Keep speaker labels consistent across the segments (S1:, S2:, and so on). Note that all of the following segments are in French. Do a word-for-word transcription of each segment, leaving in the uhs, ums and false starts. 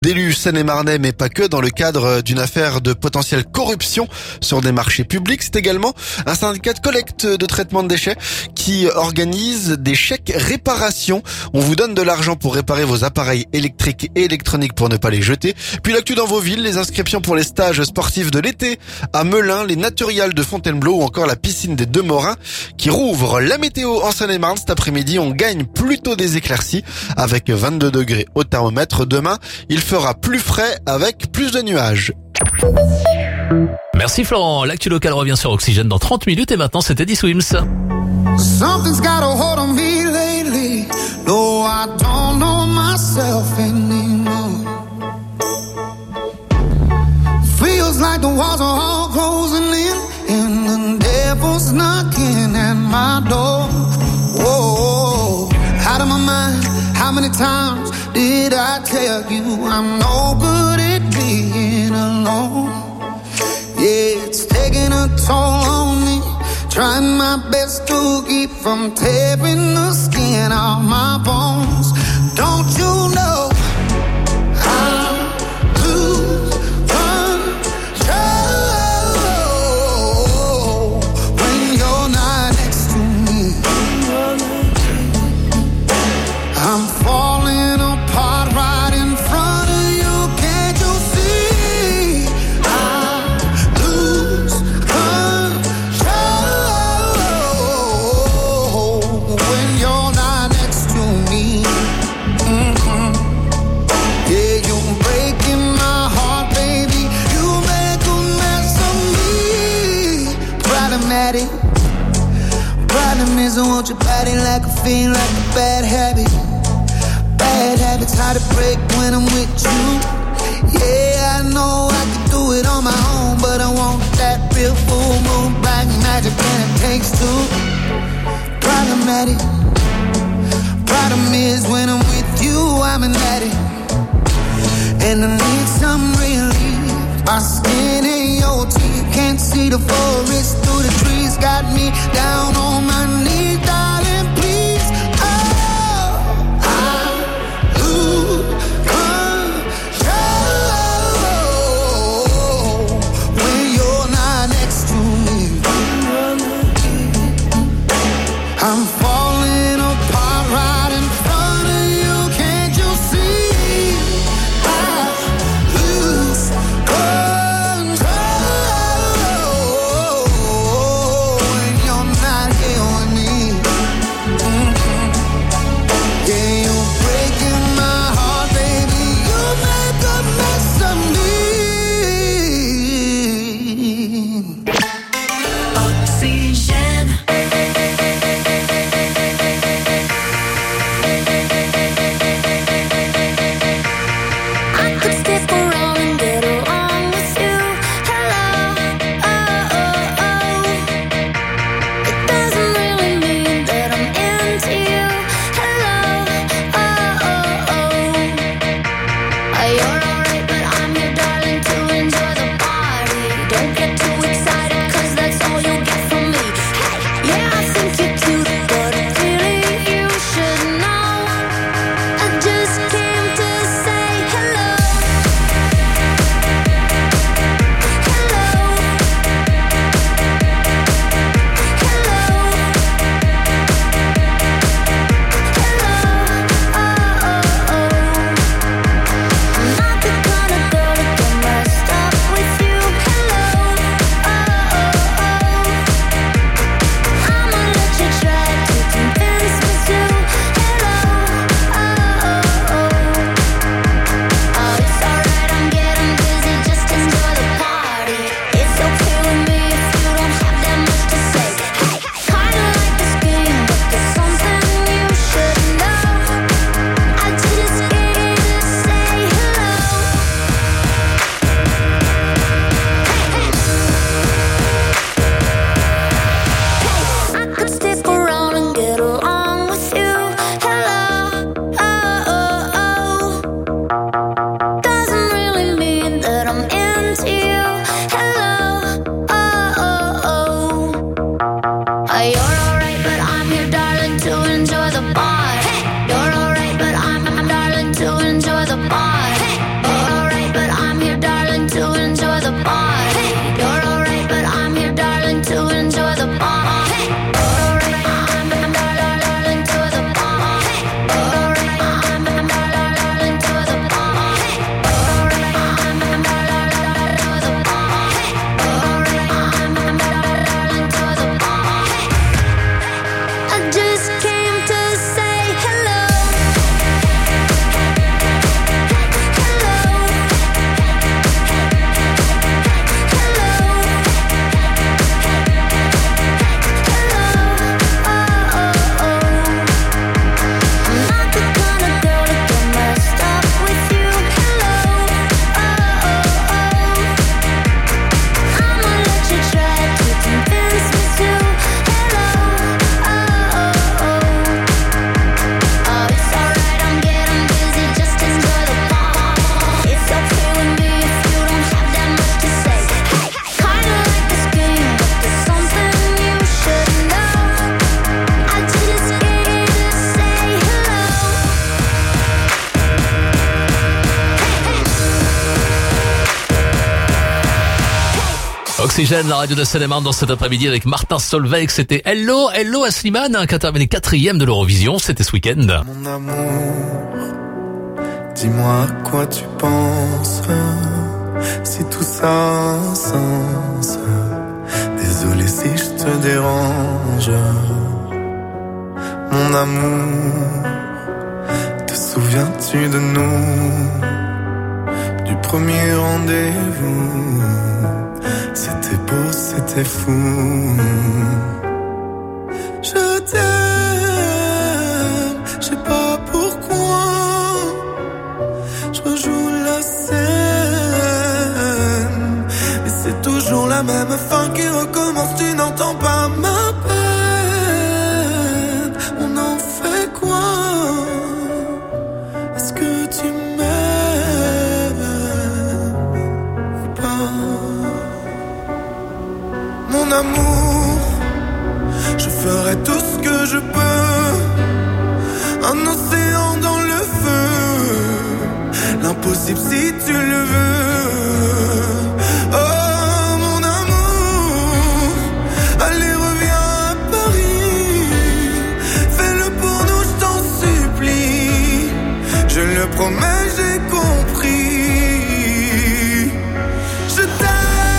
S1: D'élus seine-et-marnais, mais pas que, dans le cadre d'une affaire de potentielle corruption sur des marchés publics. C'est également un syndicat de collecte de traitement de déchets qui organise des chèques réparation. On vous donne de l'argent pour réparer vos appareils électriques et électroniques pour ne pas les jeter. Puis l'actu dans vos villes, les inscriptions pour les stages sportifs de l'été à Melun, les Naturiales de Fontainebleau ou encore la piscine des Deux Morins qui rouvre. La météo en Seine-et-Marne cet après-midi, on gagne plutôt des éclaircies avec vingt-deux degrés au thermomètre. Demain, il fera plus frais avec plus de nuages.
S2: Merci Florent. L'actu local revient sur Oxygène dans trente minutes et maintenant c'est Teddy Swims.
S3: Something's got a hold on me lately. No, I don't know myself anymore. Feels like the walls are all closing in and the devil's knocking at my door. Whoa, out of my mind. How many times did I tell you I'm no good at being alone? Yeah, it's taking a toll on me. Trying my best to keep from tearing the skin off my bones. Don't you know I lose control when you're not next to me? I'm falling apart right in front of you. Can't you see? I lose control when you're not next to me. Mm-hmm. Yeah, you're breaking my heart, baby. You make a mess of me. Problematic. Problem is I want your body like a fiend, like a bad habit. Bad habits hard to break when I'm with you. Yeah, I know I can do it on my own, but I want that real full moon black magic and it takes two. Problematic. Problem is when I'm with you, I'm an addict, and I need some relief. My skin and your teeth can't see the forest through the trees. Got me down on my knees, darling, please. I'm falling apart right in front of you. Can't you see? I lose control when you're not here with me. Mm-hmm. Yeah, you're breaking my heart, baby. You make a mess of me.
S4: Oxygène.
S5: Not
S2: Oxygène, la radio de Seine-et-Marne dans cet après-midi avec Martin Solveig. C'était Hello, Hello à Slimane, hein, qui a terminé quatrième de l'Eurovision. C'était ce week-end.
S4: Mon amour, dis-moi à quoi tu penses, si tout ça a un sens. Désolé si je te dérange. Mon amour, te souviens-tu de nous, du premier rendez-vous? C'était beau, c'était fou. Je t'aime, je sais pas pourquoi. Je rejoue la scène, mais c'est toujours la même fin qui recommence. Tu n'entends pas ma peine. On en fait quoi? Est-ce que tu m'aimes ou pas? Mon amour, je ferai tout ce que je peux. Un océan dans le feu, l'impossible si tu le veux. Oh mon amour, allez reviens à Paris. Fais-le pour nous, je t'en supplie. Je le promets, j'ai compris. Je t'aime.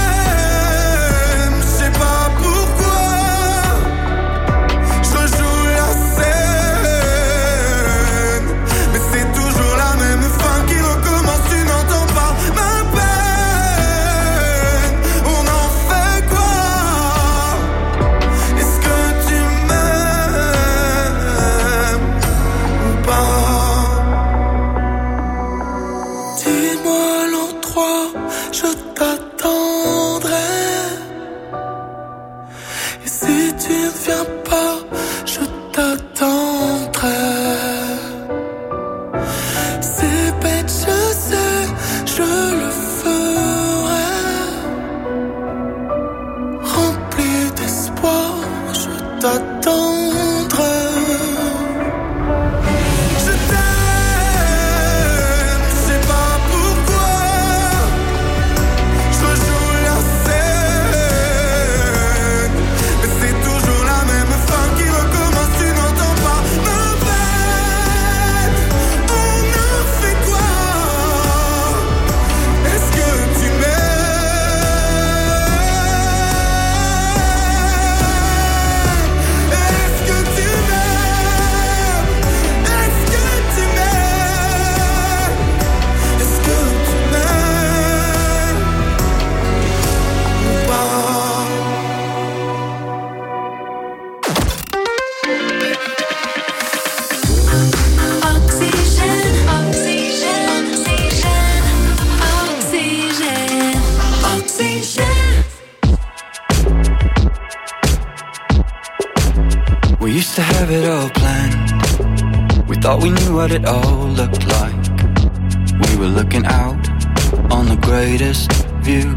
S5: What it all looked like. We were looking out on the greatest view.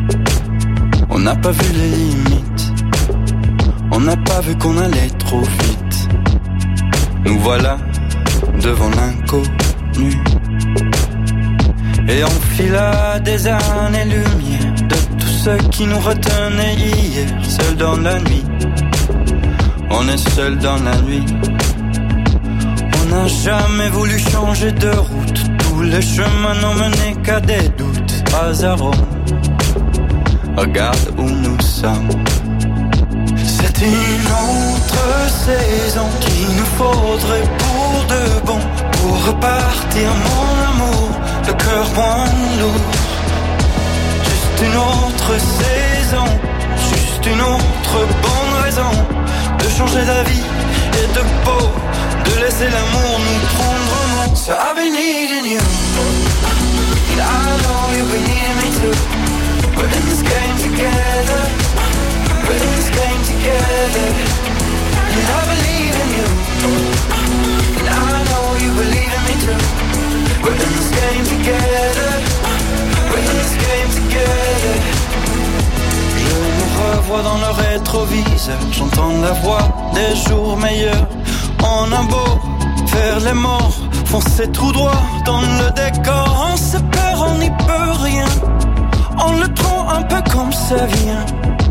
S5: On n'a pas vu les limites, on n'a pas vu qu'on allait trop vite. Nous voilà devant l'inconnu, et on fila des années-lumière de tout ce qui nous retenait hier. Seul dans la nuit, on est seul dans la nuit. On n'a jamais voulu changer de route. Tous les chemins n'ont mené qu'à des doutes. Pas à Rome, regarde où nous sommes. C'est une autre saison qu'il nous faudrait pour de bon, pour repartir mon amour, le cœur moins lourd. Juste une autre saison, juste une autre bonne raison de changer d'avis et de peau, de laisser l'amour nous prendre en main. So I've been needing you, and I know you've been needing me too. We're in this game together, we're in this game together. And I believe in you, and I know you believe in me too. We're in this game together, we're in this game together. Je nous revois dans le rétroviseur, j'entends la voix des jours meilleurs. On a beau faire les morts, foncer tout droit dans le décor. On se perd, on n'y peut rien. On le prend un peu comme ça vient.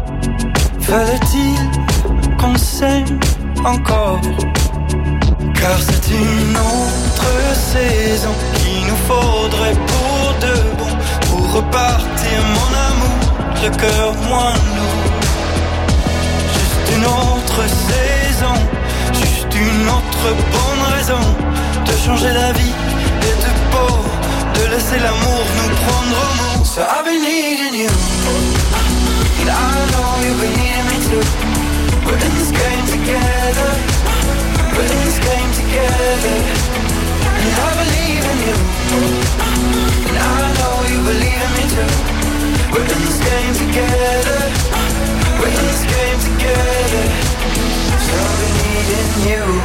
S5: Fallait-il qu'on s'aime encore? Car c'est une autre saison qu'il nous faudrait pour de bon, pour repartir mon amour, le cœur moins lourd. Juste une autre saison, juste une autre bonne raison de changer la vie et de peau, de laisser l'amour nous prendre au mot. So I've been needing you, and I know you've been needing me too. We're in this game together, we're in this game together, and I believe in you, and I know you believe in me too. We're in this game together, we're in this game together, so I've been needing you.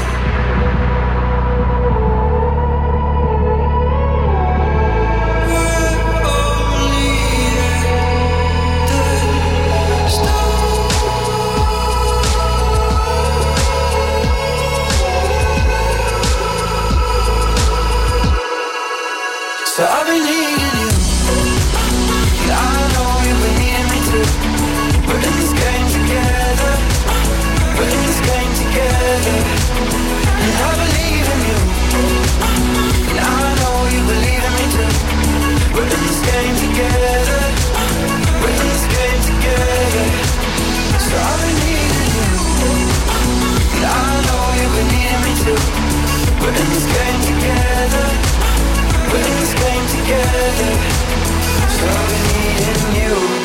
S5: So I've been needing you, and I know you've been needing me too. We're in this game together, we're in this game together, and I believe in you, and I know you believe in me too. We're in this game together, we're in this game together. So I've been needing you, and I know you've been needing me too. We're in this game together, we're in this game together, so we're needing you.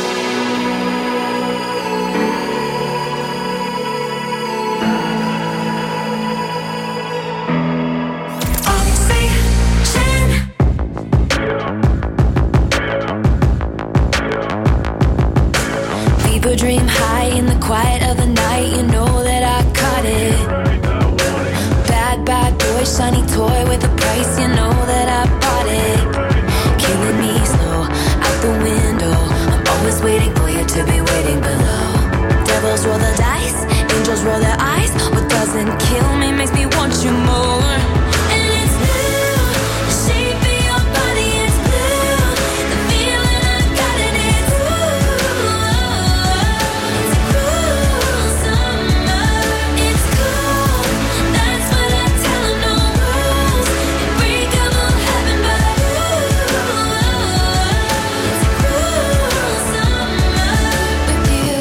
S6: People dream high in the quiet of the night, you know that I caught it. Bad, bad boy, shiny toy with a price, you know that I bought it. Killing me slow, out the window, I'm always waiting for you to be waiting below. Devils roll the dice, angels roll their eyes. What doesn't kill me makes me want you more. And it's blue, the shape of your body is blue. The feeling I got in it, ooh. It's a cruel summer, it's cool. That's what I tell 'em, no rules. Unbreakable heaven, but ooh. It's a cruel summer with you.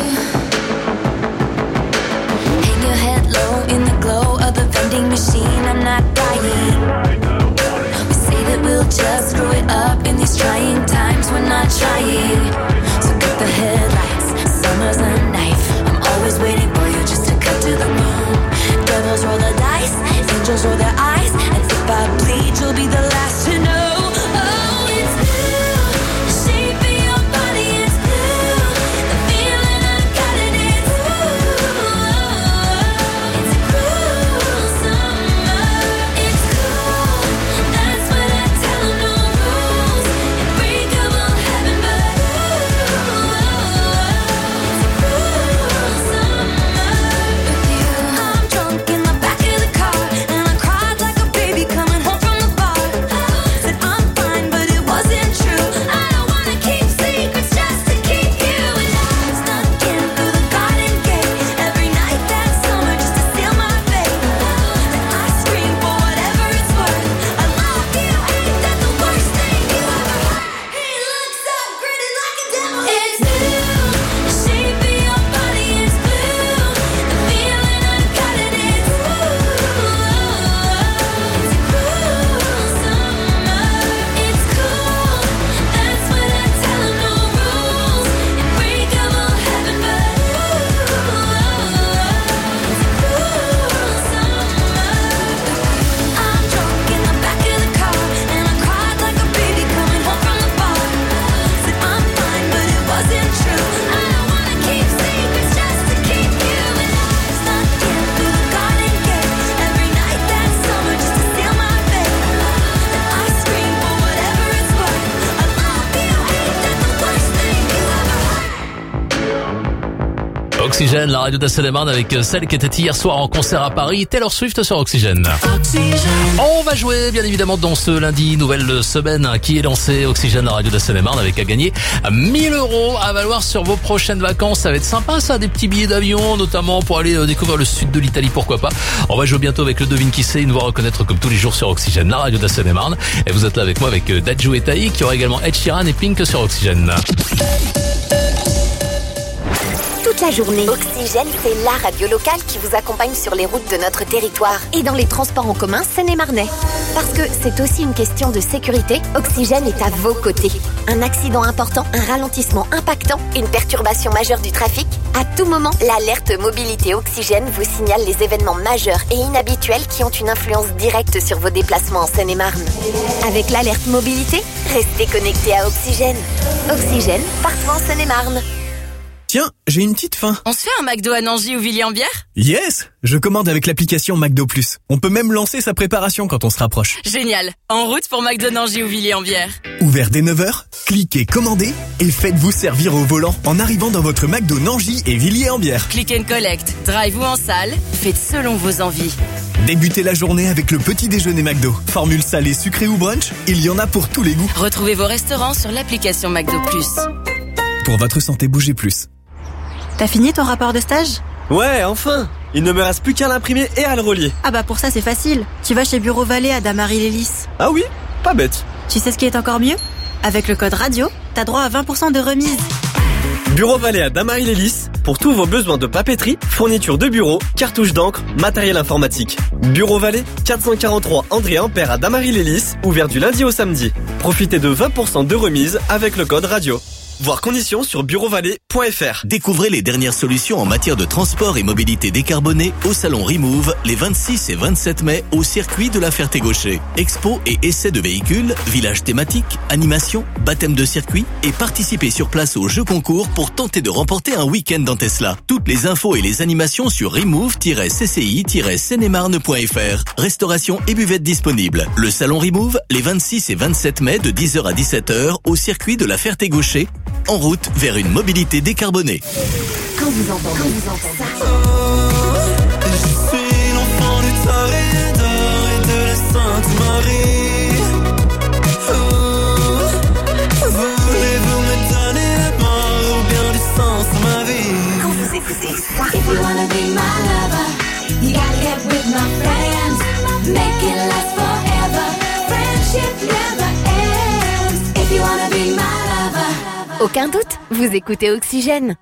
S6: Hang your head low in the glow of the vending machine, I'm not dying. We say that we'll just screw it up in these trying times, we're not trying. So cut the headlights, summer's a knife. I'm always waiting for you just to cut to the bone. Devils roll the dice, angels roll their eyes, and if I bleed, you'll be the last to know. Oh, it's blue, the shape of your body is blue. The feeling I got in it, ooh. It's a cruel summer, it's cool. That's what I tell 'em, no rules. Unbreakable heaven, but ooh. It's a cruel summer with you. I'm drunk in the back of the car, and I cry
S2: Oxygène, la radio d'Asseine-et-Marne avec celle qui était hier soir en concert à Paris, Taylor Swift sur Oxygène. Oxygène. On va jouer bien évidemment dans ce lundi, nouvelle semaine qui est lancée. Oxygène, la radio d'Asseine-et-Marne avec à gagner mille euros à valoir sur vos prochaines vacances. Ça va être sympa ça, des petits billets d'avion notamment pour aller découvrir le sud de l'Italie, pourquoi pas. On va jouer bientôt avec le devine qui sait, une voix reconnaître comme tous les jours sur Oxygène, la radio d'Asseine-et-Marne. Et vous êtes là avec moi avec Dadju et Taï, qui aura également Ed Sheeran et Pink sur Oxygène.
S7: Toute la journée, Oxygène, c'est la radio locale qui vous accompagne sur les routes de notre territoire et dans les transports en commun seine-et-marnais. Parce que c'est aussi une question de sécurité, Oxygène est à vos côtés. Un accident important, un ralentissement impactant, une perturbation majeure du trafic, à tout moment, l'alerte mobilité Oxygène vous signale les événements majeurs et inhabituels qui ont une influence directe sur vos déplacements en Seine-et-Marne. Avec l'alerte mobilité, restez connectés à Oxygène. Oxygène, partout en Seine-et-Marne.
S8: Tiens, j'ai une petite faim.
S9: On se fait un McDo à Nangy ou Villiers-en-Bière ?
S8: Yes! Je commande avec l'application McDo Plus. On peut même lancer sa préparation quand on se rapproche.
S9: Génial! En route pour McDo Nangy ou Villiers-en-Bière.
S8: Ouvert dès neuf heures, cliquez commandez et faites-vous servir au volant en arrivant dans votre McDo Nangy et Villiers-en-Bière.
S9: Click and collect, drive ou en salle, faites selon vos envies.
S8: Débutez la journée avec le petit déjeuner McDo. Formule salée, sucrée ou brunch, il y en a pour tous les goûts.
S9: Retrouvez vos restaurants sur l'application McDo Plus.
S8: Pour votre santé, bougez plus.
S10: T'as fini ton rapport de stage ?
S11: Ouais, enfin! Il ne me reste plus qu'à l'imprimer et à le relier.
S10: Ah bah pour ça c'est facile. Tu vas chez Bureau Vallée à Damary-Lélis.
S11: Ah oui? Pas bête.
S10: Tu sais ce qui est encore mieux ? Avec le code radio, t'as droit à vingt pour cent de remise.
S11: Bureau Vallée à Damary-Lélis, pour tous vos besoins de papeterie, fourniture de bureau, cartouches d'encre, matériel informatique. Bureau Vallée, quatre cent quarante-trois André Ampère à Damary-Lélis, ouvert du lundi au samedi. Profitez de vingt pour cent de remise avec le code radio. Voir conditions sur bureau vallée point f r.
S12: Découvrez les dernières solutions en matière de transport et mobilité décarbonée au salon Remove les vingt-six et vingt-sept mai au circuit de la Ferté-Gaucher. Expo et essais de véhicules, village thématique, animation, baptême de circuit et participez sur place au jeu concours pour tenter de remporter un week-end en Tesla. Toutes les infos et les animations sur remove tiret c c i tiret seine et marne point f r. Restauration et buvette disponibles. Le salon Remove les vingt-six et vingt-sept mai de dix heures à dix-sept heures au circuit de la Ferté-Gaucher, en route vers une mobilité décarbonée.
S7: Quand vous entendez, quand vous entendez ça.
S4: Oh, je suis l'enfant du Toréador et de la Sainte-Marie. Oh, voulez-vous me donner la mort ou bien du sens à ma vie?
S7: Quand vous écoutez ça.
S6: If you wanna be my lover, you gotta get with my friends. Make it last forever. Friendship never ends. If you wanna be my lover.
S7: Aucun doute, vous écoutez Oxygène.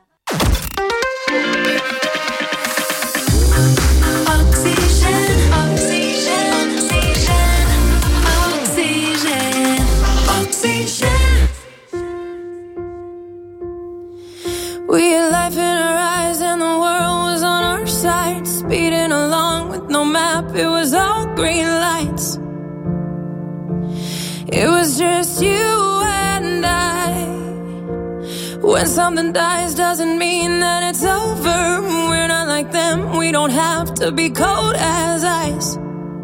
S6: Oxygène, oxygène, oxygène, oxygène, oxygène.
S13: We had life in our eyes and the world was on our side. Speeding along with no map, it was all green lights. It was just you and I. When something dies doesn't mean that it's over. We're not like them, we don't have to be cold as ice.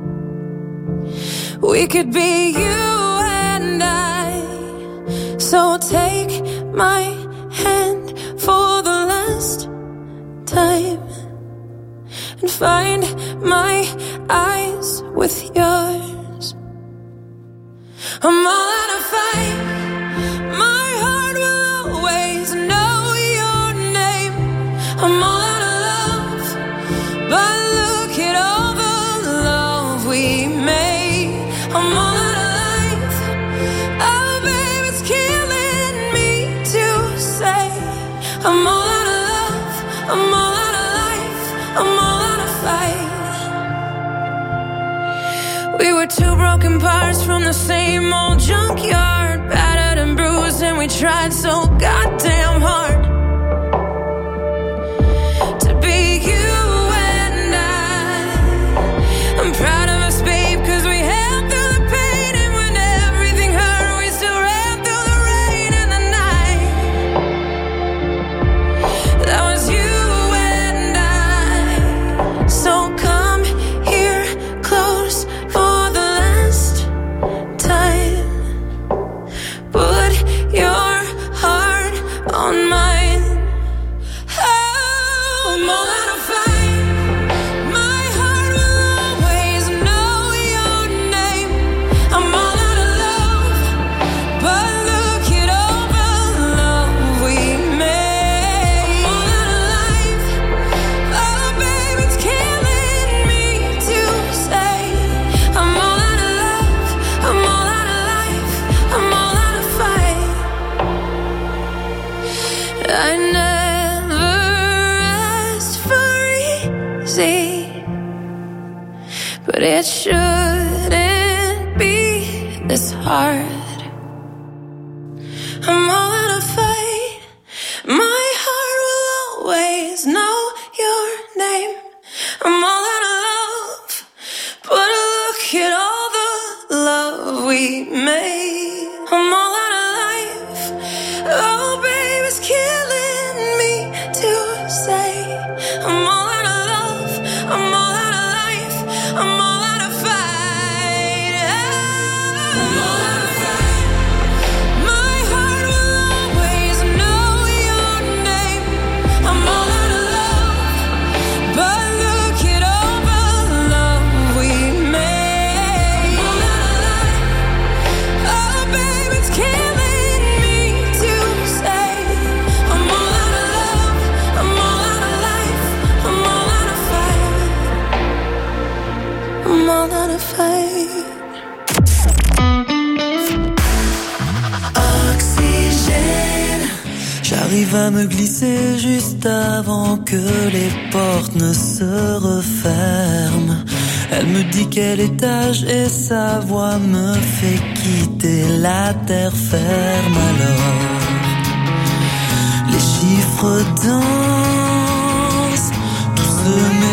S13: We could be you and I. So take my hand for the last time and find my eyes with yours. I'm all out of fight. My heart will always know your name. I'm all out of love, but look at all the love we made. I'm all out of life. Oh, babe, it's killing me to say. I'm all out of love. I'm all out of life. I'm all out of fight. We were two broken parts from the same old junkyard, battered and bruised, and we tried so goddamn hard to be you and I. I'm proud of us, babe, cause we held through the pain, and when everything hurt, we still ran through the rain and the night. That was you and I. So come here close for the last time. Put your heart on my I'm all out of fight. My heart will always know your name. I'm all out of love, but look at all the love we made. I'm all out of life. Oh, babe, it's killing me to say. I'm all out of love. I'm all out of life. I'm all out of fight. I'm all out of fight. My heart will always know your name. I'm all out of love, but look at all the love we made. I'm all out of life. Oh, babe, it's killing me to say. I'm all out of love. I'm all out of life. I'm all out of fight. I'm all out of fight.
S14: Oxygène. J'arrive à me glisser juste avant que les portes ne se referment. Elle me dit quel étage et sa voix me fait quitter la terre ferme. Alors les chiffres dansent, tout se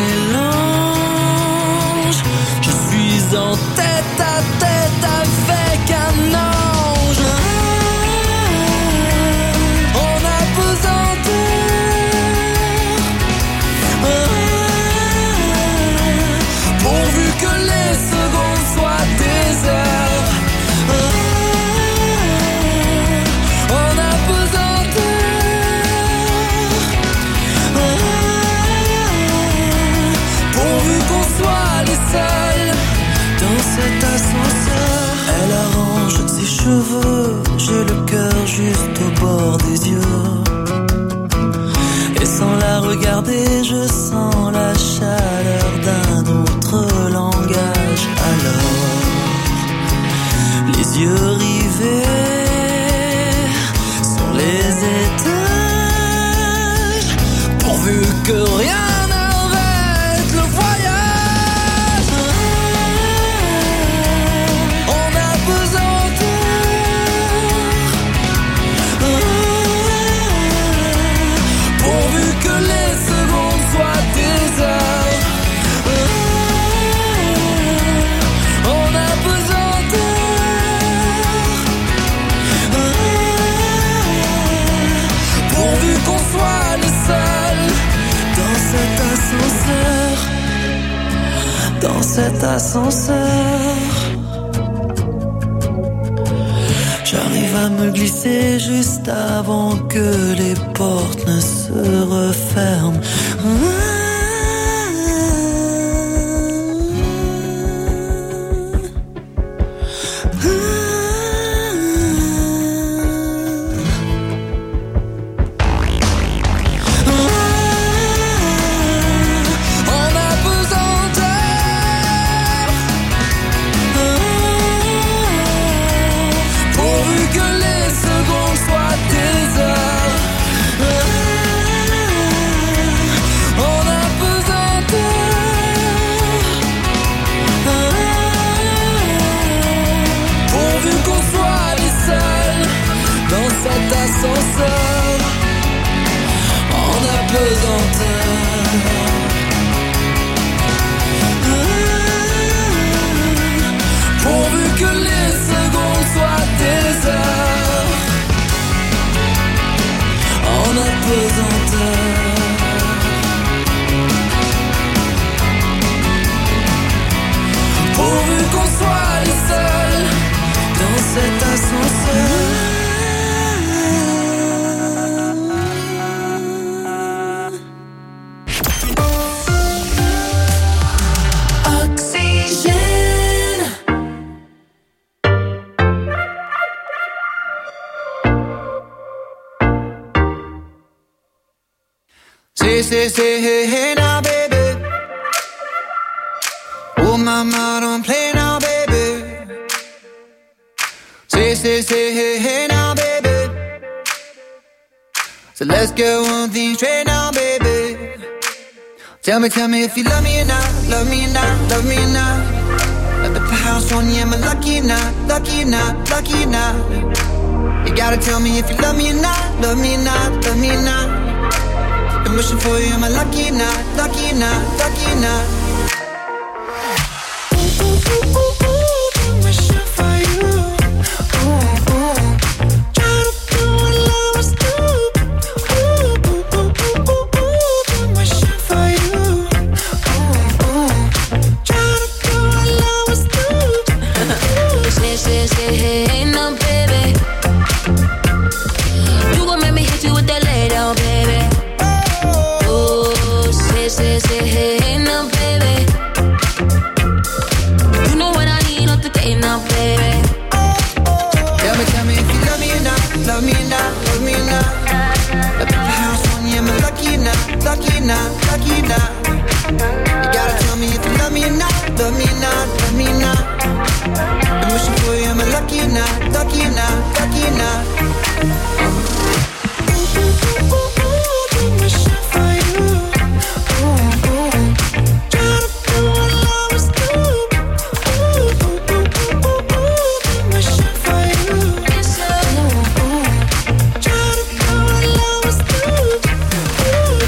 S14: mélange. Je suis en tête à tête avec un ange. En apesanteur, pourvu que les secondes soient des heures. En apesanteur, pourvu qu'on soit les seuls dans cet ascenseur. Elle arrange ses cheveux, j'ai le cœur juste au bord des yeux. Et sans la regarder, je sens la chaleur d'un autre langage. Alors, les yeux rivés sur les étages, pourvu que rien n'arrête le voyage. En apesanteur, pourvu que les secondes soient des heures. En apesanteur, pourvu qu'on soit les seuls dans cet ascenseur, dans cet ascenseur. J'arrive à me glisser juste avant que les portes ne se referment. En apesanteur, pourvu que les secondes soient des heures. En apesanteur, pourvu qu'on soit les seuls dans cet ascenseur. En apesanteur, pourvu que les secondes soient des heures. En apesanteur, pourvu qu'on soit les seuls dans cet ascenseur. Oxygène.
S3: Say, say, say, hey, hey now, baby. Oh, mama, don't play now, baby. Say, say, say, hey, hey now, baby. So let's get one thing straight now, baby. Tell me, tell me if you love me or not, love me or not, love me or not. Let the house on you, am I lucky or not, lucky or not, lucky or not? You You gotta tell me if you love me or not, love me or not, love me or not. I'm wishing for you, am I lucky or not, lucky or not, lucky or not. Ooh, ooh, ooh, ooh, ooh, I'm wishing for you. Ooh, ooh. Try to do what lovers do. Ooh, ooh, ooh, ooh, ooh, ooh, I'm wishing for you. Ooh, ooh. Try to do what lovers do.
S6: Say, say, say, hey, no, baby. You gon' make me hit you with that lay down, baby. Oh, say, say, say, hey, no, baby. You know what I need off the day now, baby.
S3: Tell me, tell me if you love me or not, love me or not, love me or not. I put the house on you, am I lucky or not, lucky or not, lucky or not. You gotta tell me if you love me or not, love me or not, love me or not. I'm wishing for you, am I lucky or not, lucky or not, lucky or not. Ooh, ooh, ooh, ooh, ooh, I'm wishing for you. Ooh, ooh. Try to do what lovers do. Ooh, ooh, ooh, ooh, ooh, ooh, I'm wishing for you. Ooh, ooh. Try to do what lovers do. Ooh.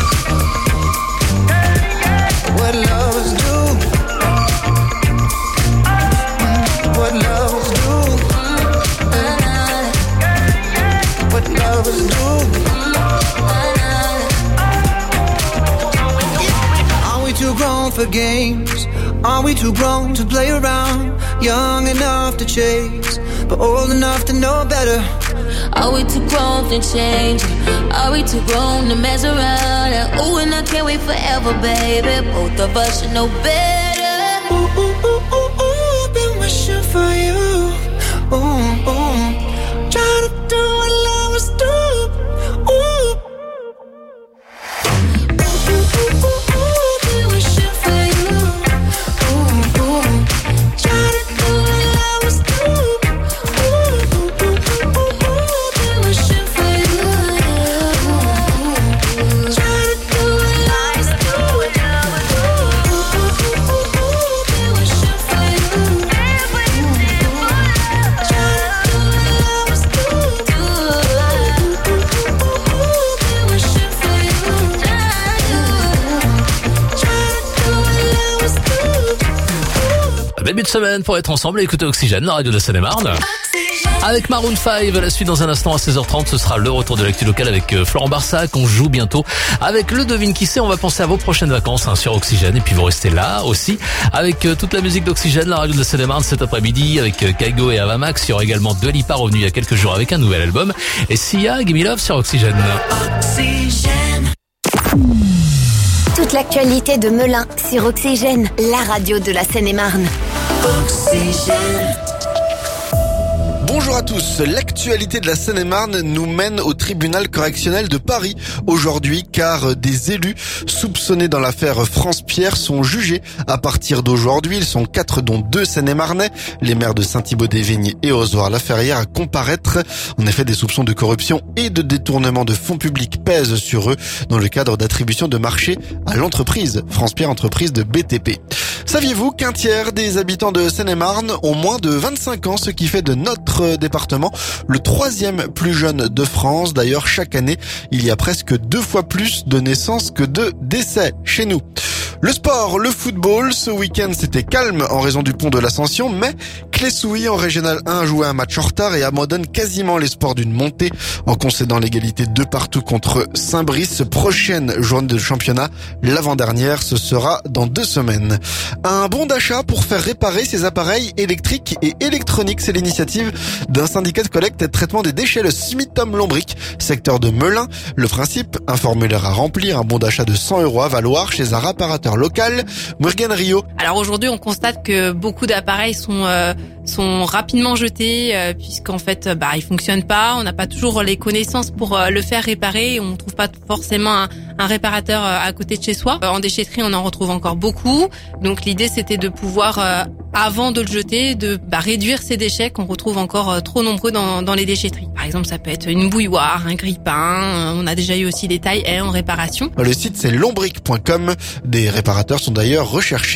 S3: What lovers do. What lovers do. What lovers do. Are we too grown for games? Are we too grown to play around? Young enough to chase, but old enough to know better.
S6: Are we too grown to change? Are we too grown to mess around? And ooh, and I can't wait forever, baby. Both of us should know better.
S3: Ooh, ooh, ooh, ooh, ooh, been wishing for you. Ooh, ooh. Try to do what lovers do. Ooh. Ooh, ooh, ooh, ooh, ooh, been wishing for you. Ooh, ooh. Try to do what lovers do. Ooh, ooh, ooh, ooh, ooh, been wishing for you. Ooh, ooh. Try to do what lovers do. Ooh, ooh, ooh, ooh, ooh, been wishing for you. Ooh, ooh. Try to do what lovers do.
S2: Début de semaine pour être ensemble et écouter Oxygène, la radio de Seine-et-Marne. Avec Maroon cinq, la suite dans un instant à seize heures trente, ce sera le retour de l'actu locale avec Florent Barsac. On joue bientôt avec le Devine qui sait. On va penser à vos prochaines vacances hein, sur Oxygène et puis vous restez là aussi avec euh, toute la musique d'Oxygène, la radio de Seine-et-Marne cet après-midi avec euh, Kaigo et Avamax. Il y aura également Dua Lipa revenu il y a quelques jours avec un nouvel album et Sia, Gimme Love sur Oxygène.
S7: Oxygène. Toute l'actualité de Melun sur Oxygène, la radio de la Seine-et-Marne. Oxygène.
S1: Bonjour à tous, l'actualité de la Seine-et-Marne nous mène au tribunal correctionnel de Paris aujourd'hui car des élus soupçonnés dans l'affaire France-Pierre sont jugés à partir d'aujourd'hui. Ils sont quatre dont deux Seine-et-Marnais, les maires de Saint-Thibaud-des-Vignes et Ozoir-la-Ferrière à comparaître. En effet, des soupçons de corruption et de détournement de fonds publics pèsent sur eux dans le cadre d'attribution de marché à l'entreprise France-Pierre, entreprise de B T P. Saviez-vous qu'un tiers des habitants de Seine-et-Marne ont moins de vingt-cinq ans, ce qui fait de notre département le troisième plus jeune de France. D'ailleurs, chaque année, il y a presque deux fois plus de naissances que de décès chez nous. Le sport, le football, ce week-end c'était calme en raison du pont de l'Ascension, mais Clessouilly en Régional un a joué un match en retard et abandonne quasiment l'espoir d'une montée en concédant l'égalité de partout contre Saint-Brice. Prochaine journée de championnat, l'avant-dernière, ce sera dans deux semaines. Un bon d'achat pour faire réparer ses appareils électriques et électroniques, c'est l'initiative d'un syndicat de collecte et de traitement des déchets, le Smitom Lombric, secteur de Melun. Le principe, un formulaire à remplir, un bon d'achat de cent euros à valoir chez un réparateur local. Morgane Rio.
S15: Alors aujourd'hui, on constate que beaucoup d'appareils sont euh, sont rapidement jetés euh, puisqu'en fait, bah ils fonctionnent pas. On n'a pas toujours les connaissances pour euh, le faire réparer. On trouve pas forcément un, un réparateur euh, à côté de chez soi. Euh, en déchetterie, on en retrouve encore beaucoup. Donc l'idée, c'était de pouvoir euh, avant de le jeter, de bah, réduire ces déchets qu'on retrouve encore euh, trop nombreux dans, dans les déchetteries. Par exemple, ça peut être une bouilloire, un grille-pain. Euh, on a déjà eu aussi des tailles en réparation.
S1: Le site, c'est lombric point com. Des réparateurs sont d'ailleurs recherchés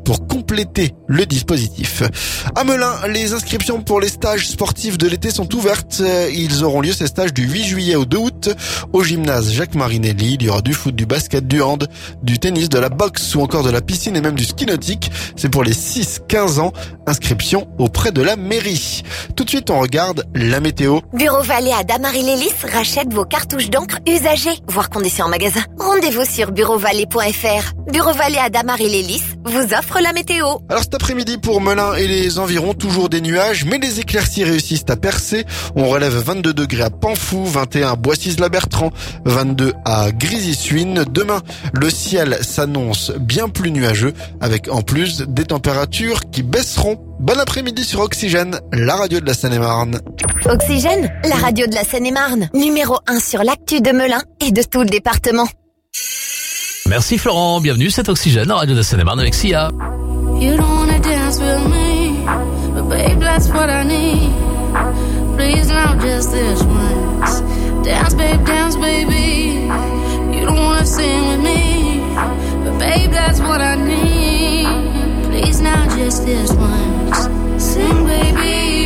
S1: pour compléter le dispositif. À Melun, les inscriptions pour les stages sportifs de l'été sont ouvertes. Ils auront lieu ces stages du huit juillet au deux août au gymnase Jacques Marinelli. Il y aura du foot, du basket, du hand, du tennis, de la boxe ou encore de la piscine et même du ski nautique. C'est pour les six quinze ans. Inscription auprès de la mairie. Tout de suite, on regarde la météo.
S7: Bureau Vallée à Damary-Lélis rachète vos cartouches d'encre usagées. Voir conditions en magasin. Rendez-vous sur bureau vallée point f r. Bureau Vallée à Damary-Lélis vous offre la météo.
S1: Alors cet après-midi pour Melun et les environs, toujours des nuages, mais les éclaircies réussissent à percer. On relève vingt-deux degrés à Panfou, vingt et un à Boissy-la-Bertrand, vingt-deux à Grésy-Suines. Demain, le ciel s'annonce bien plus nuageux, avec en plus des températures qui baisseront. Bon après-midi sur Oxygène, la radio de la Seine-et-Marne.
S7: Oxygène, la radio de la Seine-et-Marne. Numéro un sur l'actu de Melun et de tout le département.
S2: Merci Florent, bienvenue, c'est Oxygène, la radio de la Seine-et-Marne avec Sia.
S13: You don't wanna dance with me, but babe, that's what I need. Please now, just this once. Dance, babe, dance, baby. You don't wanna sing with me, but babe, that's what I need. Please now, just this once. Sing, baby.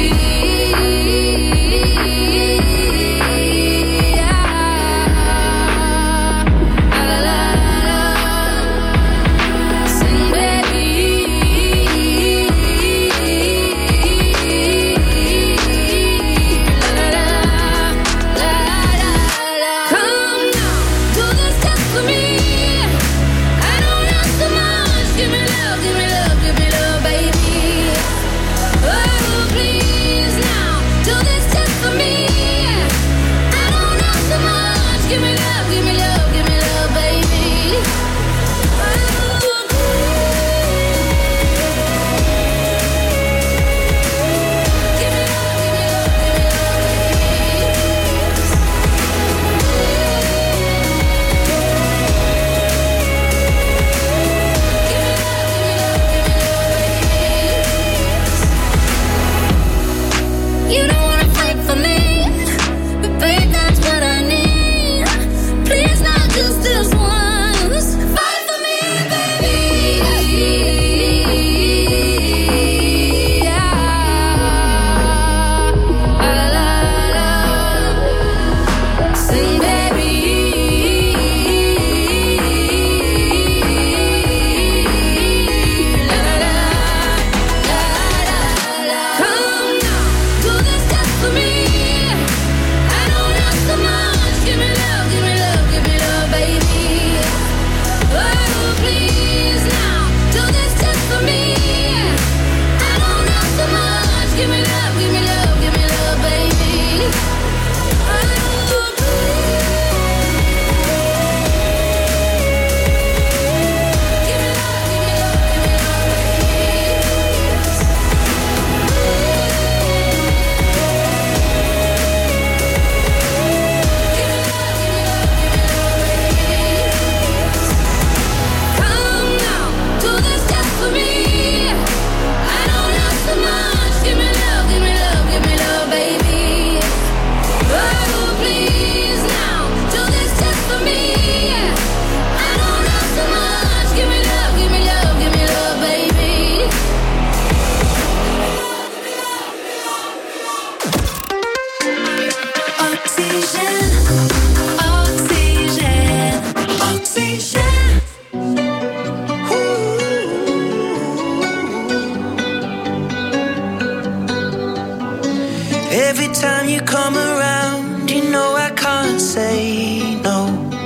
S14: Every time you come around, you know I can't say no.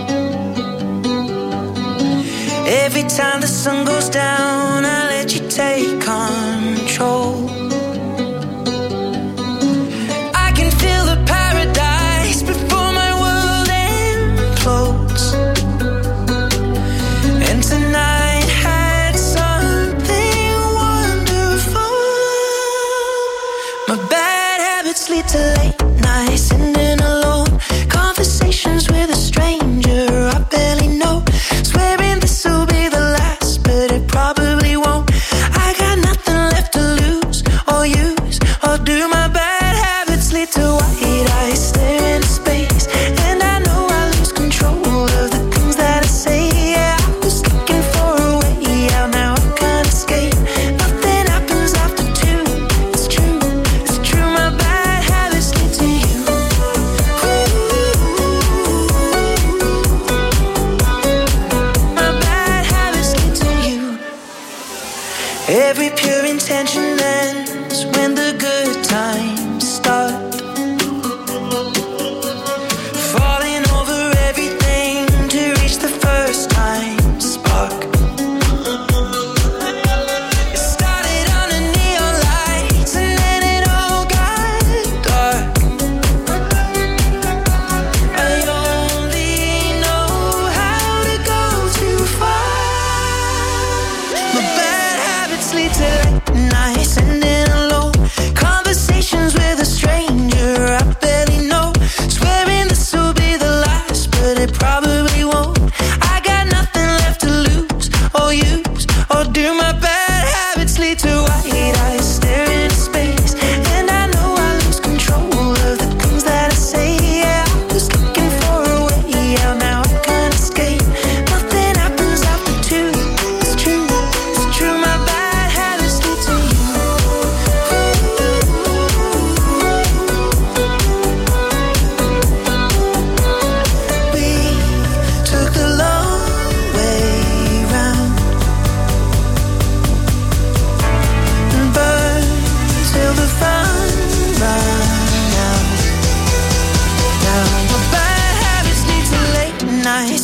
S14: Every time the sun goes down, I let you take control. I can feel the paradise before my world implodes. And tonight had something wonderful. My bad habits lead to late nights, sitting alone. Conversations with a stranger I barely know. Swearing this will be the last, but it probably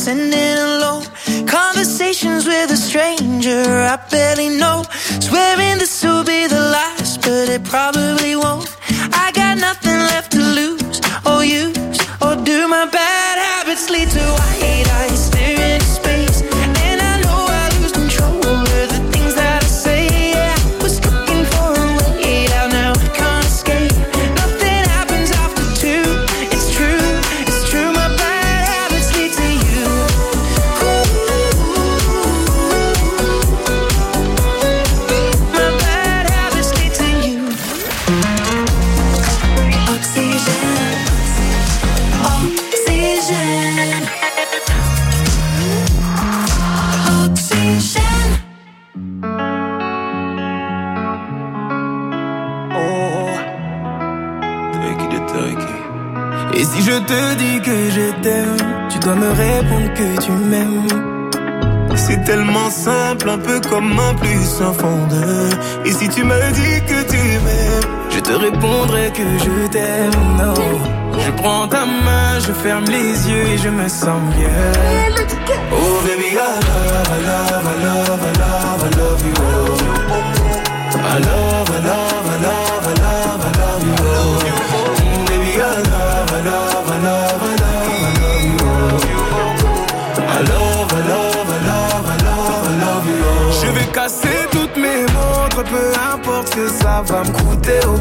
S14: sending alone. Conversations with a stranger I barely know. Swearing this will be the last, but it probably won't. I got nothing left to lose or use, or do my bad habits lead to white eyes staring into space? And I know I lose control of the things that I say. Yeah, I was looking for a way out, now I can't escape. Nothing happens after two. It's true, it's true. My bad habits lead to you. My bad habits lead to you. Oxygen, oxygen, oxygen.
S4: Oh, Turkey de Turkey. Et si je te dis que je t'aime, tu dois me répondre que tu m'aimes. C'est tellement simple, un peu comme un plus un fond de. Et si tu me dis que tu m'aimes, je te répondrai que je t'aime. Non, je prends ta main, je ferme les yeux et je me sens bien. Oh baby, I love, I love, I love, I love, I love you. I love, I love, I love, I love, I love you. Mm, baby, I love, I love, I love, I love, I love you. I love, I love, I love, I love, I love you. Je vais casser toutes mes montres, peu importe ce que ça va me coûter. Oh.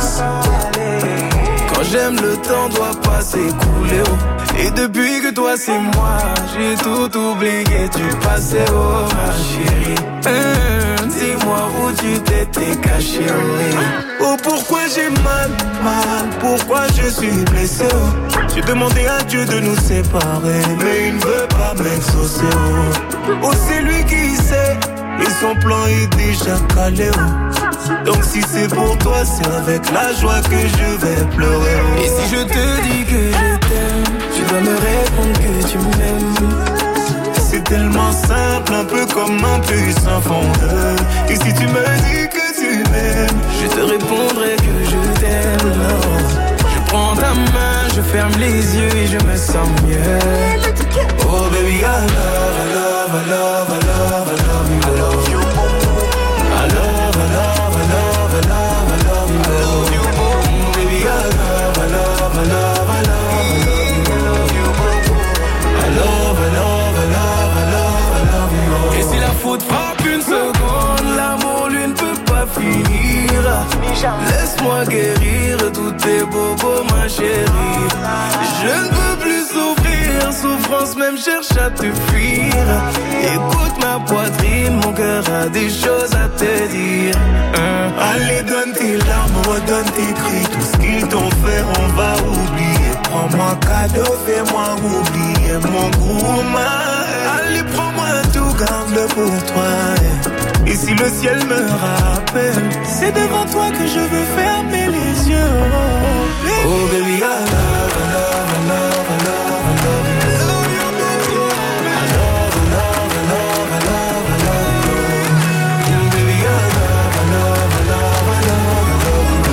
S4: Quand j'aime, le temps doit pas s'écouler. Oh. Et depuis que toi c'est moi, j'ai tout oublié du passé. Oh ma chérie, hum, dis-moi où tu t'étais caché. Oh, oh pourquoi j'ai mal, mal, pourquoi je suis blessé. Oh. J'ai demandé à Dieu de nous séparer, mais il ne veut pas m'exaucer. Oh, oh c'est lui qui sait, et son plan est déjà calé. Oh. Donc si c'est pour toi, c'est avec la joie que je vais pleurer. Oh. Et si je te dis que je t'aime, tu dois me répondre que tu m'aimes. C'est tellement simple, un peu comme un plus un fondeur. Et si tu me dis que tu m'aimes, je te répondrai que je t'aime. Non. Je prends ta main, je ferme les yeux et je me sens mieux. Oh baby, I love, I love, I love, I love, I love you. I love you. I love, I love, I love, I love, I love you. I love you. Mm, baby, I love, I love, I love, I love, I love you. I love, I love, I love, I love, I love you. Et si la faute frappe une seconde, l'amour lui ne peut pas finir. Laisse-moi guérir tous tes bobos, ma chérie. Je ne peux plus souffrir, souffrance même cherche à te fuir. Écoute ma poitrine, mon cœur a des choses à te dire. Hein? Allez, donne tes larmes, redonne tes cris. Tout ce qu'ils t'ont fait, on va oublier. Prends-moi cadeau, fais-moi oublier mon gourmand. Allez, prends-moi tout, garde-le pour toi. Et si le ciel me rappelle, c'est devant toi que je veux fermer les yeux. Oh baby, I love, I love, I love, I love, I love you. I love, I love, I love, I love, I love you. Baby, I love, I love, I love, I love, I love you.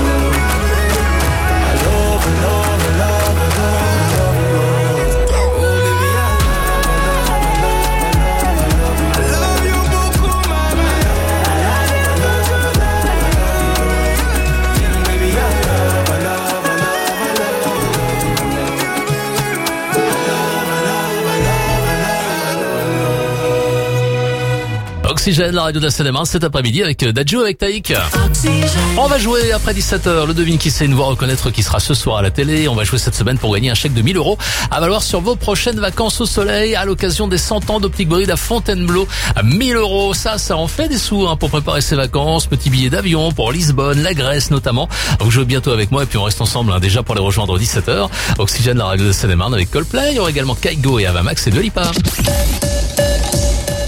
S4: I love, I love, I love, I love, I love you. Oh baby, I love, I love, I love, I love, I love you. I love you beaucoup, mama. I love, I love, I love, I love you. Baby, I love, I love, I love, I love you.
S2: Oxygène, la radio de la Seine-et-Marne, cet après-midi avec Dadju, avec Taïk. On va jouer après dix-sept heures. Le devine qui sait, une voix reconnaître qui sera ce soir à la télé. On va jouer cette semaine pour gagner un chèque de mille euros à valoir sur vos prochaines vacances au soleil à l'occasion des cent ans d'Optique Bride à Fontainebleau. mille euros, ça, ça en fait des sous hein, pour préparer ses vacances. Petit billet d'avion pour Lisbonne, la Grèce notamment. Vous jouez bientôt avec moi et puis on reste ensemble hein, déjà pour les rejoindre dix-sept heures. Oxygène, la radio de Seine-et-Marne avec Coldplay. Il y aura également Kaigo et Avamax et Dua Lipa.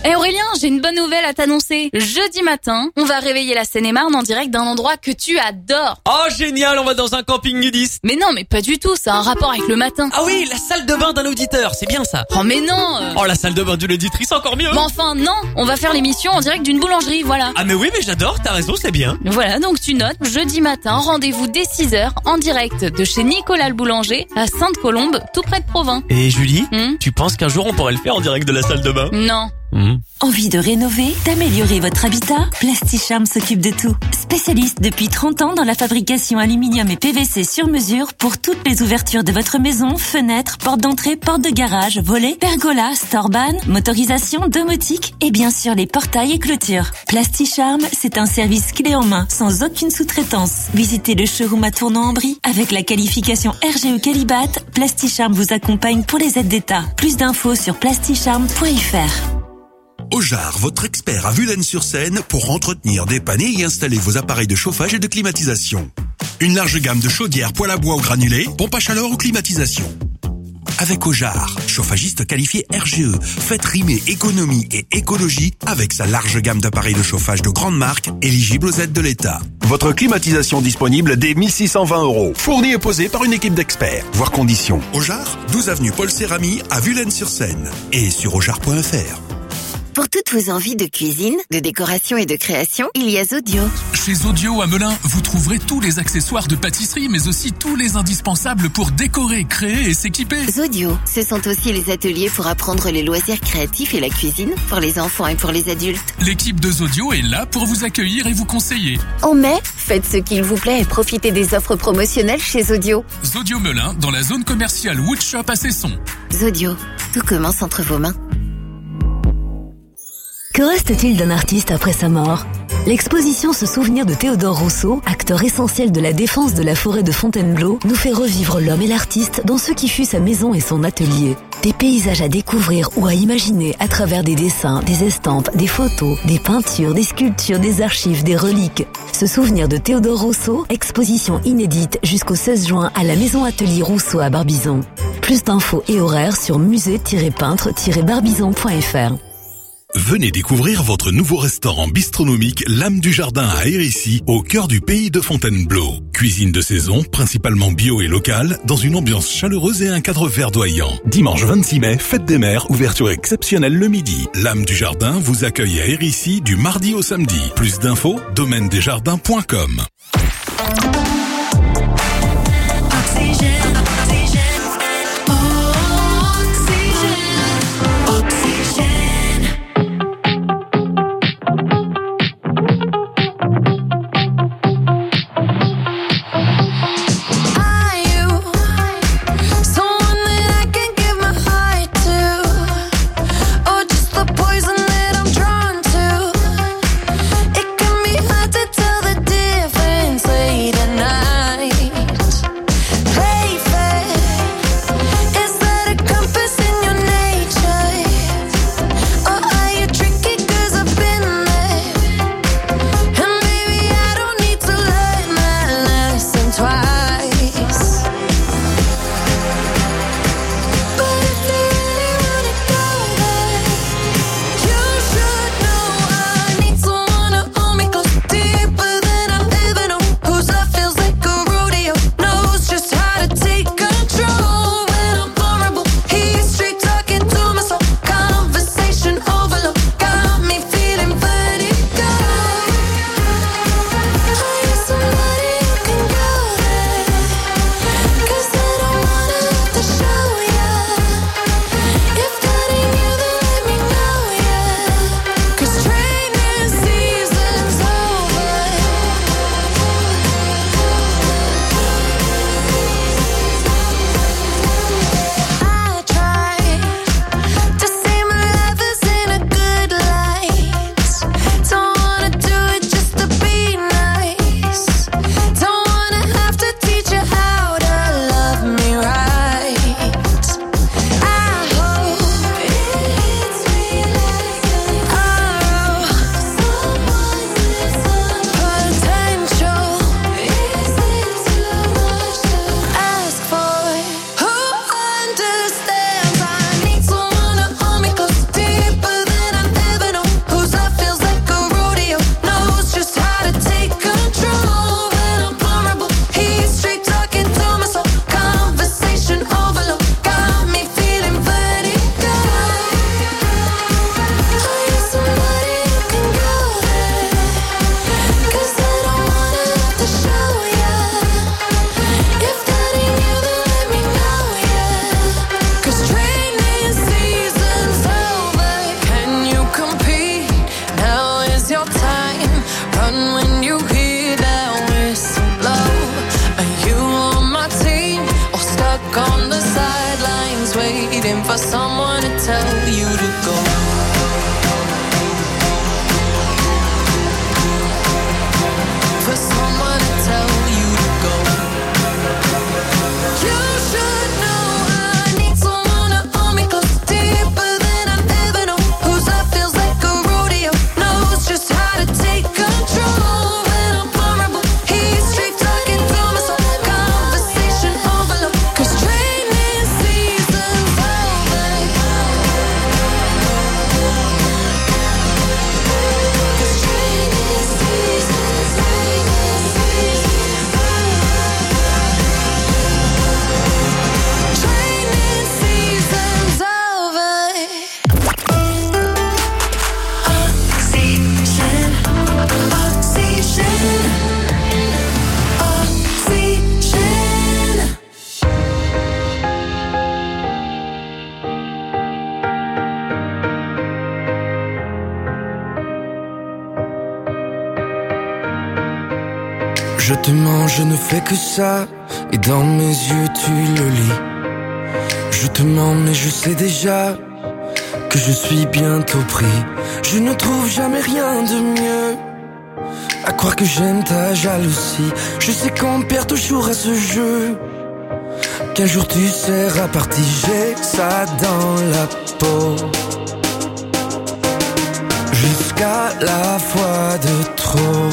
S16: Et Aurélien, j'ai une bonne nouvelle à t'annoncer. Jeudi matin, on va réveiller la Seine-et-Marne en direct d'un endroit que tu adores.
S17: Oh génial, on va dans un camping nudiste.
S16: Mais non, mais pas du tout, ça a un rapport avec le matin.
S17: Ah oui, la salle de bain d'un auditeur, c'est bien ça.
S16: Oh mais non euh...
S17: Oh la salle de bain d'une auditrice, encore mieux.
S16: Mais enfin non, on va faire l'émission en direct d'une boulangerie, voilà.
S17: Ah mais oui, mais j'adore, t'as raison, c'est bien.
S16: Voilà, donc tu notes, jeudi matin, rendez-vous dès six heures en direct de chez Nicolas le Boulanger à Sainte-Colombe, tout près de Provins.
S17: Et Julie,
S16: hmm
S17: tu penses qu'un jour on pourrait le faire en direct de la salle de bain?
S16: Non.
S17: Mmh.
S18: Envie de rénover, d'améliorer votre habitat? Plasticharm s'occupe de tout. Spécialiste depuis trente ans dans la fabrication aluminium et P V C sur mesure pour toutes les ouvertures de votre maison, fenêtres, portes d'entrée, portes de garage, volets, pergolas, storban, motorisation, domotique et bien sûr les portails et clôtures. Plasticharm, c'est un service clé en main, sans aucune sous-traitance. Visitez le showroom à Tournon-en-Brie avec la qualification R G E Qualibat. Plasticharm vous accompagne pour les aides d'État. Plus d'infos sur plasticharm point f r.
S19: Ojar, votre expert à Vulaines-sur-Seine pour entretenir, dépanner et installer vos appareils de chauffage et de climatisation. Une large gamme de chaudières, poêle à bois ou granulés, pompe à chaleur ou climatisation. Avec Ojar, chauffagiste qualifié R G E, faites rimer économie et écologie avec sa large gamme d'appareils de chauffage de grande marque éligibles aux aides de l'État. Votre climatisation disponible dès mille six cent vingt euros. Fournie et posée par une équipe d'experts. Voir conditions. Ojar, douze avenue Paul Cérami à Vulaines-sur-Seine et sur ojar point f r.
S7: Pour toutes vos envies de cuisine, de décoration et de création, il y a Zodio.
S20: Chez Zodio à Melun, vous trouverez tous les accessoires de pâtisserie, mais aussi tous les indispensables pour décorer, créer et s'équiper.
S7: Zodio, ce sont aussi les ateliers pour apprendre les loisirs créatifs et la cuisine pour les enfants et pour les adultes.
S20: L'équipe de Zodio est là pour vous accueillir et vous conseiller.
S7: En mai, faites ce qu'il vous plaît et profitez des offres promotionnelles chez Zodio.
S20: Zodio Melun, dans la zone commerciale Woodshop à Cesson.
S7: Zodio, tout commence entre vos mains.
S21: Que reste-t-il d'un artiste après sa mort? L'exposition Se souvenir de Théodore Rousseau, acteur essentiel de la défense de la forêt de Fontainebleau, nous fait revivre l'homme et l'artiste dans ce qui fut sa maison et son atelier. Des paysages à découvrir ou à imaginer à travers des dessins, des estampes, des photos, des peintures, des sculptures, des archives, des reliques. Se souvenir de Théodore Rousseau, exposition inédite jusqu'au seize juin à la maison atelier Rousseau à Barbizon. Plus d'infos et horaires sur musée tiret peintre tiret barbizon point f r.
S19: Venez découvrir votre nouveau restaurant bistronomique L'Âme du Jardin à Hérisy, au cœur du pays de Fontainebleau. Cuisine de saison, principalement bio et locale, dans une ambiance chaleureuse et un cadre verdoyant. Dimanche vingt-six mai, fête des mères, ouverture exceptionnelle le midi. L'Âme du Jardin vous accueille à Hérisy du mardi au samedi. Plus d'infos, domaine des jardins point com.
S13: Difference
S14: looking for someone to tell you to go. For someone to tell you to go. You should know I need someone to hold me close, deeper than I've ever known. Whose love feels like a rodeo, knows just how to take control. When I'm vulnerable, he's straight talking to my soul. Conversation overload, 'cause training season's over. 'Cause training season's, training season's Training season's over. Oxygen, oxygen, oxygen.
S5: Je te mens, je ne fais que ça, et dans mes yeux tu le lis. Je te mens, mais je sais déjà que je suis bientôt pris. Je ne trouve jamais rien de mieux, à croire que j'aime ta jalousie. Je sais qu'on perd toujours à ce jeu, qu'un jour tu seras parti. J'ai ça dans la peau, jusqu'à la fois de trop.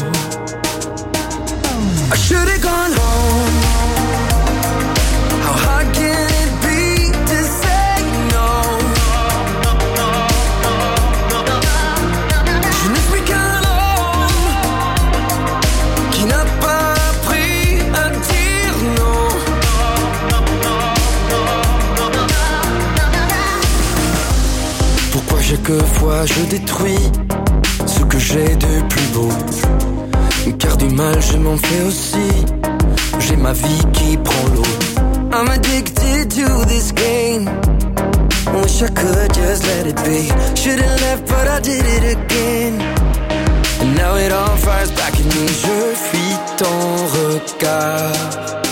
S5: I should've gone home. How hard can it be to say no? Je ne suis qu'un homme qui n'a pas appris à dire non. Pourquoi chaque fois je détruis ce que j'ai de plus beau? Car du mal je m'en fais aussi, j'ai ma vie qui prend l'eau. I'm addicted to this game, wish I could just let it be. Should've left but I did it again, and now it all fires back at me. Je fuis ton regard,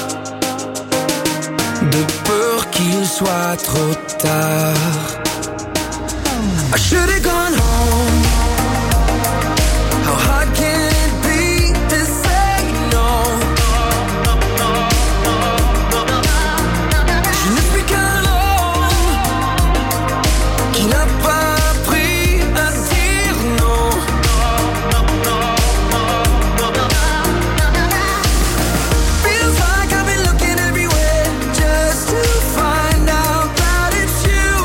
S5: de peur qu'il soit trop tard. I should've gone home. How hard can it be to say no? Je ne suis qu'un homme qui n'a pas appris à dire non. Feels like I've been looking everywhere just to find out that it's you.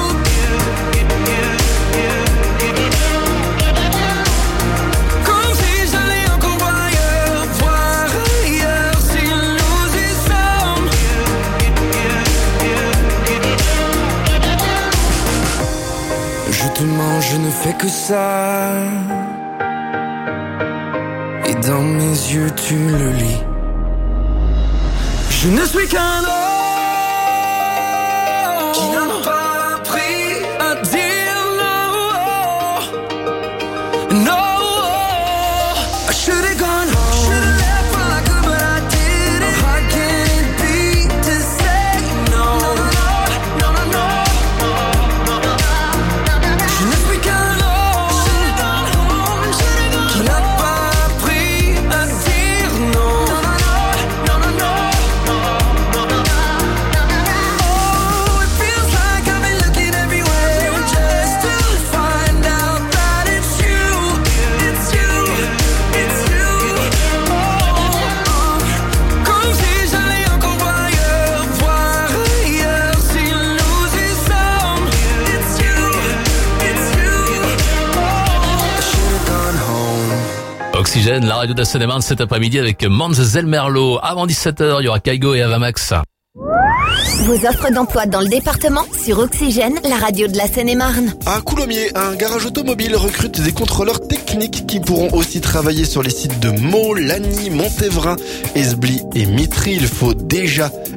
S5: Comme si j'allais encore voir ailleurs, voir ailleurs si nous y sommes. Je te mens, je ne fais que ça, et dans mes yeux tu le lis. Je ne suis qu'un homme qui n'a pas appris à dire non. No, I should've gone home. Should've left while I could, but I didn't. How hard can it be to say no? No, no, no. Je ne suis qu'un homme qui n'a pas appris à dire non. No, no, no. Oh, it feels like I've been looking everywhere just to find out that it's you. It's you. It's you. Oh, oh. Comme si j'allais encore voir ailleurs, voir ailleurs si nous y sommes. It's you. It's you. Oh, I should've gone home.
S2: Oxygène, la radio de la Seine-et-Marne cet après-midi avec Manzel Merlot. Avant dix-sept heures, il y aura Kaigo et Avamax.
S7: Vos offres d'emploi dans le département sur Oxygène, la radio de la Seine-et-Marne.
S1: À Coulommiers, un garage automobile recrute des contrôleurs techniques qui pourront aussi travailler sur les sites de Meaux, Lagny, Montévrain, Esbly et Mitry. Il faut déjà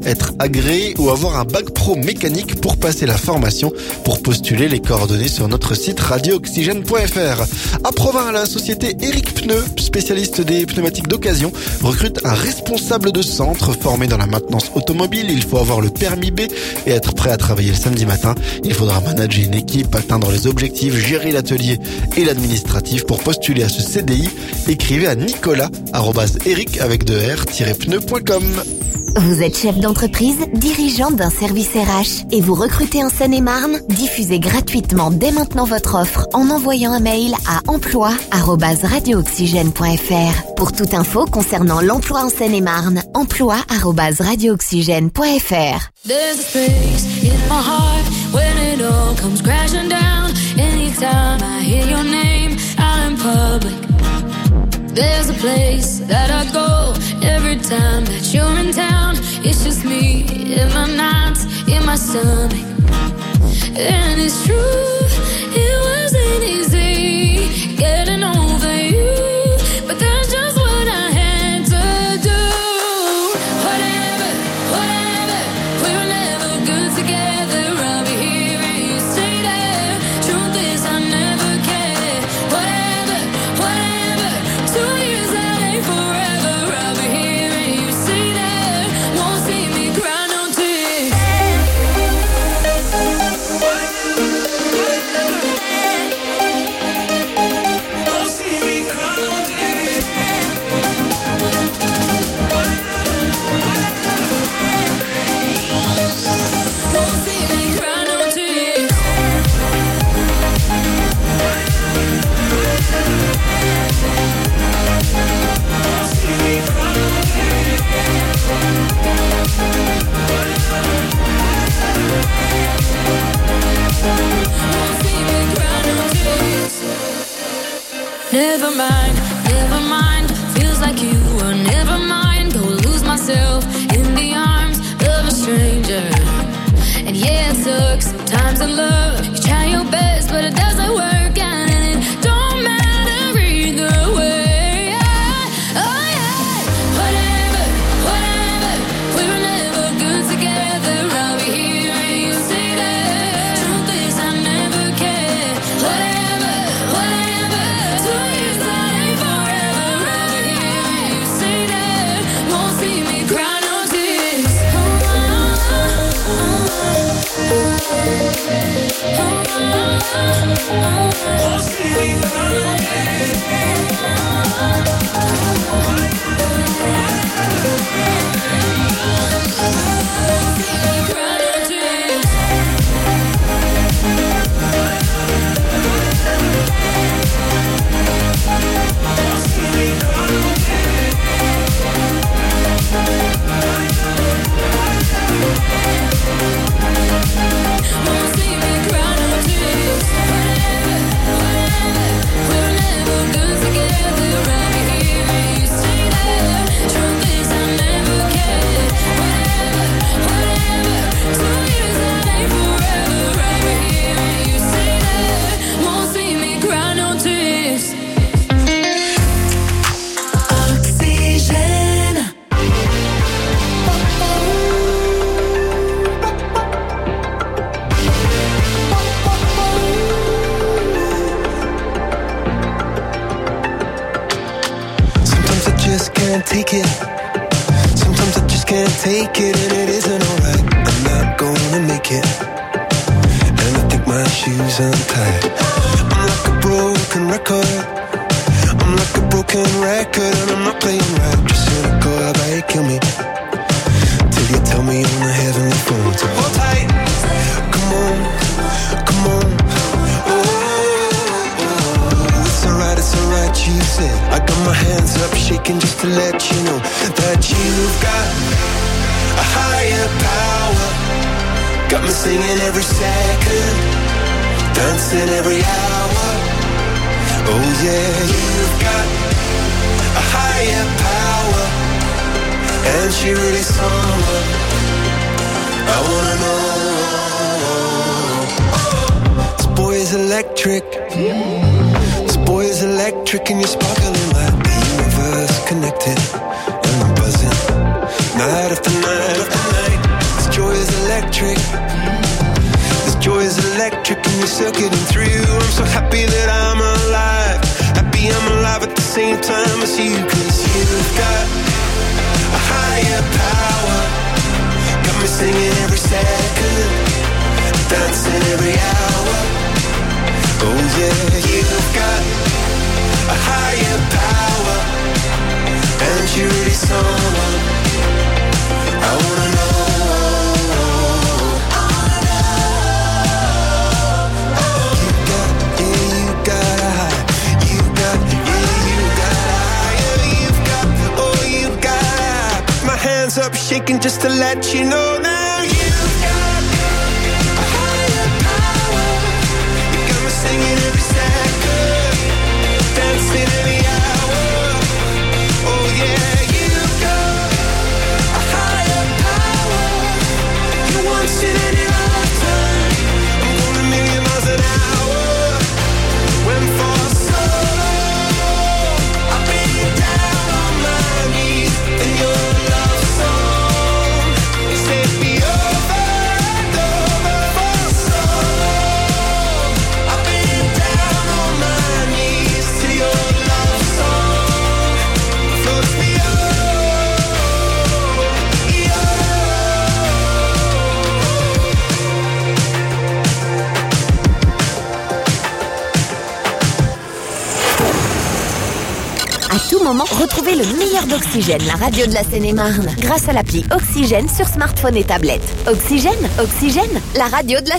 S1: être agréé ou avoir un bac pro mécanique pour passer la formation. Pour postuler, les coordonnées sur notre site radio oxygène point f r. À Provins, la société Eric Pneus, spécialiste des pneumatiques d'occasion, recrute un responsable de centre formé dans la maintenance automobile. Il faut avoir le permis B et être prêt à travailler le samedi matin. Il faudra manager une équipe, atteindre les objectifs, gérer l'atelier et l'administratif. Pour postuler à ce C D I, écrivez à nicolas arobase eric avec deux r tiret pneu point com.
S7: Vous êtes chef d'entreprise, dirigeant d'un service R H et vous recrutez en Seine-et-Marne? Diffusez gratuitement dès maintenant votre offre en envoyant un mail à emploi arobase radio oxygène point f r. Pour toute info concernant l'emploi en Seine-et-Marne, emploi arobase radio oxygène point f r.
S13: There's a space in my heart when it all comes crashing down. Anytime I hear your name out in public, there's a place that I go every time that you're in town. It's just me in my nights, in my stomach. And it's true, it wasn't easy getting over you, but that's just what I had to do. Whatever, whatever, we were never good together. I'll be here and you stay there. Truth is I never cared. Whatever, whatever, two years that ain't forever. I'll be here and you stay there. Won't see me cry no tears. Never mind, never mind. Feels like you were never mind. Go lose myself in the arms of a stranger. And yeah, it sucks sometimes in love. You try your best, but it doesn't work out, and it don't matter either way. Oh yeah, whatever, whatever. We were never good together. I'll be here and you stay there. Truth is I never cared. Whatever, whatever. Two years that ain't forever. I'll be here and you stay there. Won't see me cry no tears. Won't see me cry no
S3: take it. Sometimes I just can't take it, and it isn't alright. I'm not gonna make it, and I think my shoes untied. I'm like a broken record. I'm like a broken record, and I'm not playing right. Just cynical, how about you kill me till you tell me on the heavenly phone to hold tight. Come on, come on. It's alright, you said. I got my hands up shaking just to let you know that you've got a higher power. Got me singing every second, dancing every hour. Oh yeah, you've got a higher power, and she really someone I wanna know. This boy is electric. Boy is electric and you're sparkling like the universe connected. And I'm buzzing night after night after night.
S4: electric. This joy is electric and you're circuiting through. I'm so happy that I'm alive. Happy I'm alive at the same time as you. Cause you've got a higher power. Got me singing every second, dancing every hour. Oh yeah, you've got a higher power. And you're really someone I wanna know. You got, yeah, you got a high. You got, yeah, you got a higher. You've got, oh, you got a high. My hands up shaking just to let you know now. You've got a higher power. You got me singing every second, dancing every hour. Oh yeah, you've got a higher power. You once in any lifetime. I'm going a million miles an hour. Went for so long, I've been down on my knees in your love song. You set me over and over for so long. I've been down on my knees to your love song. Floats me up,
S7: À tout moment, retrouvez le meilleur d'Oxygène, la radio de la Seine-et-Marne, grâce à l'appli Oxygène sur smartphone et tablette. Oxygène, Oxygène, la radio de la